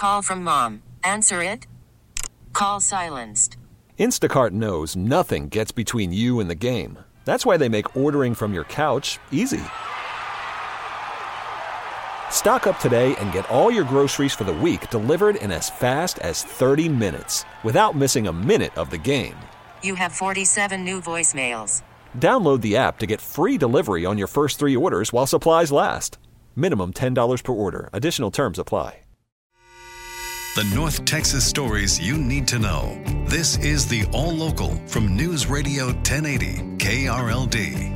Call from mom. Answer it. Call silenced. Instacart knows nothing gets between you and the game. That's why they make ordering from your couch easy. Stock up today and get all your groceries for the week delivered in as fast as 30 minutes without missing a minute of the game. You have 47 new voicemails. Download the app to get free delivery on your first 3 orders while supplies last. Minimum $10 per order. Additional terms apply. The North Texas stories you need to know. This is the All Local from News Radio 1080 KRLD.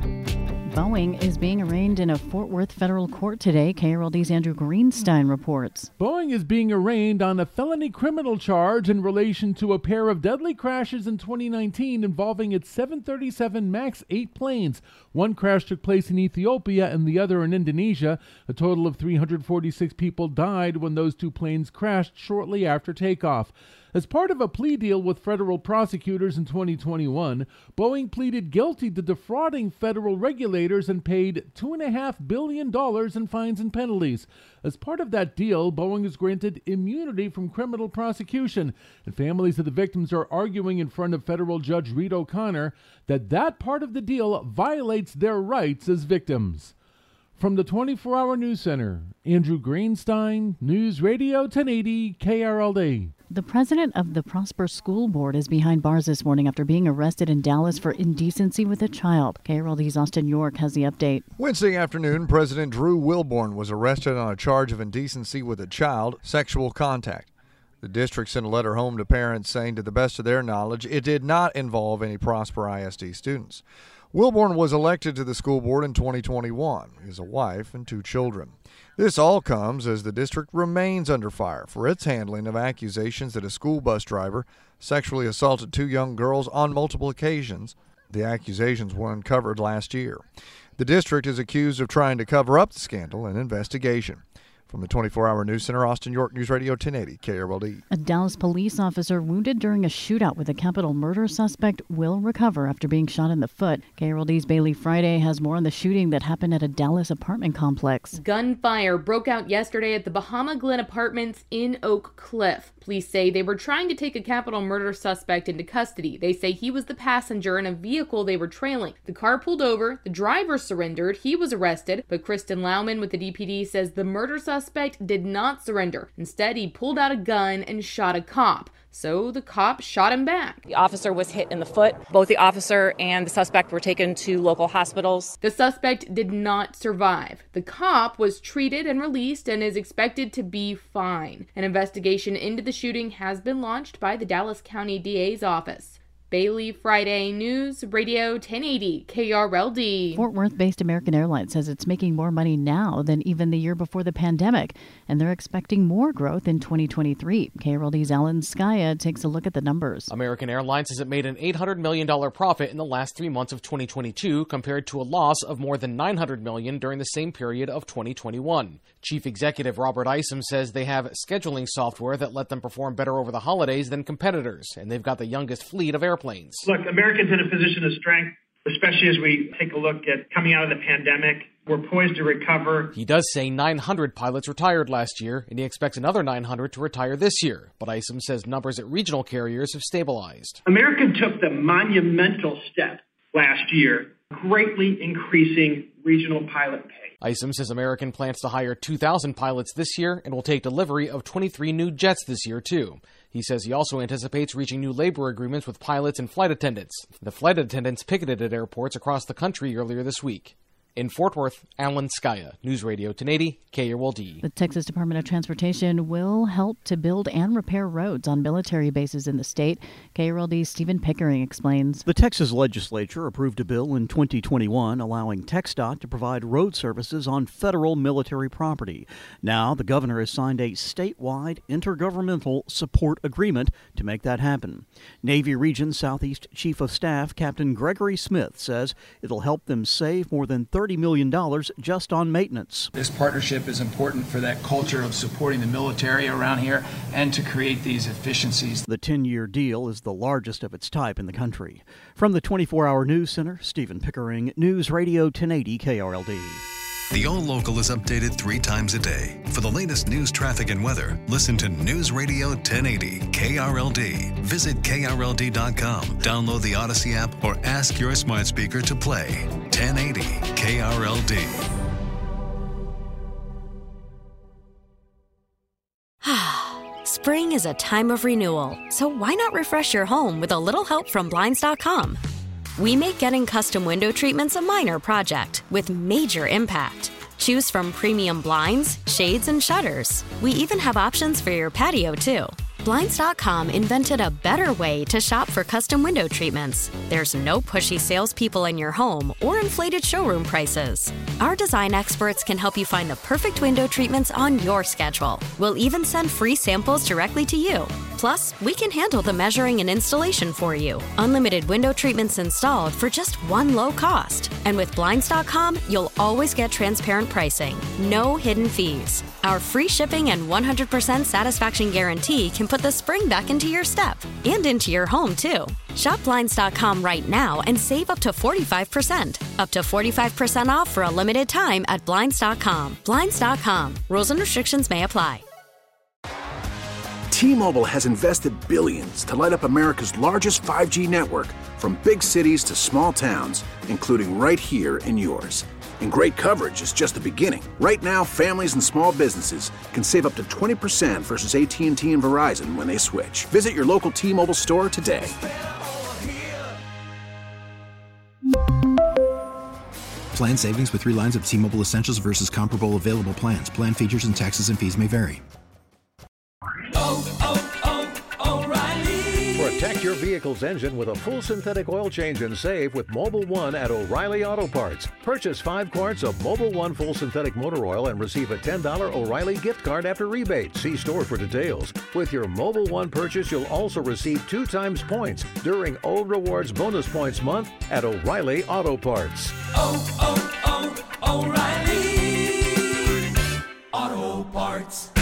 Boeing is being arraigned in a Fort Worth federal court today. KRLD's Andrew Greenstein reports. Boeing is being arraigned on a felony criminal charge in relation to a pair of deadly crashes in 2019 involving its 737 MAX 8 planes. One crash took place in Ethiopia and the other in Indonesia. A total of 346 people died when those 2 planes crashed shortly after takeoff. As part of a plea deal with federal prosecutors in 2021, Boeing pleaded guilty to defrauding federal regulators and paid $2.5 billion in fines and penalties. As part of that deal, Boeing is granted immunity from criminal prosecution, and families of the victims are arguing in front of federal Judge Reed O'Connor that part of the deal violates their rights as victims. From the 24-Hour News Center, Andrew Greenstein, News Radio 1080 KRLD. The president of the Prosper School Board is behind bars this morning after being arrested in Dallas for indecency with a child. KRLD's Austin York has the update. Wednesday afternoon, President Drew Wilborn was arrested on a charge of indecency with a child, sexual contact. The district sent a letter home to parents saying, to the best of their knowledge, it did not involve any Prosper ISD students. Wilborn was elected to the school board in 2021. He has a wife and 2 children. This all comes as the district remains under fire for its handling of accusations that a school bus driver sexually assaulted 2 young girls on multiple occasions. The accusations were uncovered last year. The district is accused of trying to cover up the scandal in investigation. From the 24-Hour News Center, Austin York, News Radio 1080 KRLD. A Dallas police officer wounded during a shootout with a capital murder suspect will recover after being shot in the foot. KRLD's Bailey Friday has more on the shooting that happened at a Dallas apartment complex. Gunfire broke out yesterday at the Bahama Glen Apartments in Oak Cliff. Police say they were trying to take a capital murder suspect into custody. They say he was the passenger in a vehicle they were trailing. The car pulled over, the driver surrendered, he was arrested, but Kristen Lauman with the DPD says the murder suspect did not surrender. Instead, he pulled out a gun and shot a cop. So the cop shot him back. The officer was hit in the foot. Both the officer and the suspect were taken to local hospitals. The suspect did not survive. The cop was treated and released and is expected to be fine. An investigation into the shooting has been launched by the Dallas County DA's office. Bailey Friday, News Radio 1080 KRLD. Fort Worth-based American Airlines says it's making more money now than even the year before the pandemic, and they're expecting more growth in 2023. KRLD's Alan Skaya takes a look at the numbers. American Airlines says it made an $800 million profit in the last 3 months of 2022 compared to a loss of more than $900 million during the same period of 2021. Chief Executive Robert Isom says they have scheduling software that let them perform better over the holidays than competitors, and they've got the youngest fleet of airplanes. Look, American's in a position of strength, especially as we take a look at coming out of the pandemic. We're poised to recover. He does say 900 pilots retired last year, and he expects another 900 to retire this year. But Isom says numbers at regional carriers have stabilized. American took the monumental step last year, greatly increasing regional pilot pay. Isom says American plans to hire 2,000 pilots this year and will take delivery of 23 new jets this year, too. He says he also anticipates reaching new labor agreements with pilots and flight attendants. The flight attendants picketed at airports across the country earlier this week. In Fort Worth, Alan Skaya, News Radio 1080 KRLD. The Texas Department of Transportation will help to build and repair roads on military bases in the state. KRLD's Stephen Pickering explains. The Texas legislature approved a bill in 2021 allowing TxDOT to provide road services on federal military property. Now, the governor has signed a statewide intergovernmental support agreement to make that happen. Navy Region Southeast Chief of Staff Captain Gregory Smith says it'll help them save more than $30 million just on maintenance. This partnership is important for that culture of supporting the military around here and to create these efficiencies. The 10-year deal is the largest of its type in the country. From the 24-Hour News Center, Stephen Pickering, News Radio 1080 KRLD. The All Local is updated 3 times a day. For the latest news, traffic, and weather, listen to News Radio 1080 KRLD. Visit KRLD.com, download the Odyssey app, or ask your smart speaker to play 1080 KRLD. Spring is a time of renewal, so why not refresh your home with a little help from Blinds.com? We make getting custom window treatments a minor project with major impact. Choose from premium blinds, shades, and shutters. We even have options for your patio, too. Blinds.com invented a better way to shop for custom window treatments. There's no pushy salespeople in your home or inflated showroom prices. Our design experts can help you find the perfect window treatments on your schedule. We'll even send free samples directly to you. Plus, we can handle the measuring and installation for you. Unlimited window treatments installed for just one low cost. And with Blinds.com, you'll always get transparent pricing. No hidden fees. Our free shipping and 100% satisfaction guarantee can put the spring back into your step and into your home, too. Shop Blinds.com right now and save up to 45%. Up to 45% off for a limited time at Blinds.com. Blinds.com. Rules and restrictions may apply. T-Mobile has invested billions to light up America's largest 5G network, from big cities to small towns, including right here in yours. And great coverage is just the beginning. Right now, families and small businesses can save up to 20% versus AT&T and Verizon when they switch. Visit your local T-Mobile store today. Plan savings with 3 lines of T-Mobile Essentials versus comparable available plans. Plan features and taxes and fees may vary. Protect your vehicle's engine with a full synthetic oil change and save with Mobil 1 at O'Reilly Auto Parts. Purchase 5 quarts of Mobil 1 full synthetic motor oil and receive a $10 O'Reilly gift card after rebate. See store for details. With your Mobil 1 purchase, you'll also receive 2 times points during O Rewards Bonus Points Month at O'Reilly Auto Parts. O'Reilly Auto Parts.